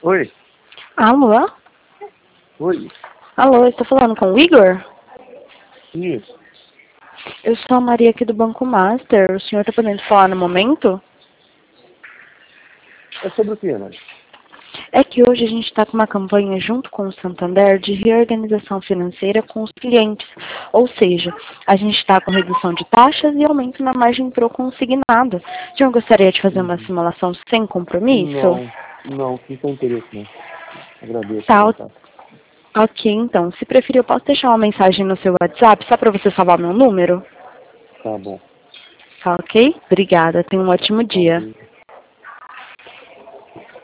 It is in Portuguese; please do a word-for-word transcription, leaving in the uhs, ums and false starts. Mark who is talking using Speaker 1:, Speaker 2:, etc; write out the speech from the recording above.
Speaker 1: Oi?
Speaker 2: Alô?
Speaker 1: Oi?
Speaker 2: Alô, estou falando com o Igor?
Speaker 1: Isso.
Speaker 2: Eu sou a Maria aqui do Banco Master. O senhor está podendo falar no momento?
Speaker 1: É sobre o que, né?
Speaker 2: É que hoje a gente está com uma campanha junto com o Santander de reorganização financeira com os clientes. Ou seja, a gente está com redução de taxas e aumento na margem pro consignado. O senhor gostaria de fazer uma
Speaker 1: Uhum.
Speaker 2: simulação sem compromisso?
Speaker 1: Não, não, não tem interesse, não. Agradeço
Speaker 2: Tá,
Speaker 1: o
Speaker 2: o-
Speaker 1: contato.
Speaker 2: ok, então. Se preferir, eu posso deixar uma mensagem no seu WhatsApp só para você salvar meu número?
Speaker 1: Tá bom.
Speaker 2: Tá ok? Obrigada. Tenha um ótimo
Speaker 1: Tá,
Speaker 2: dia.
Speaker 1: beijo.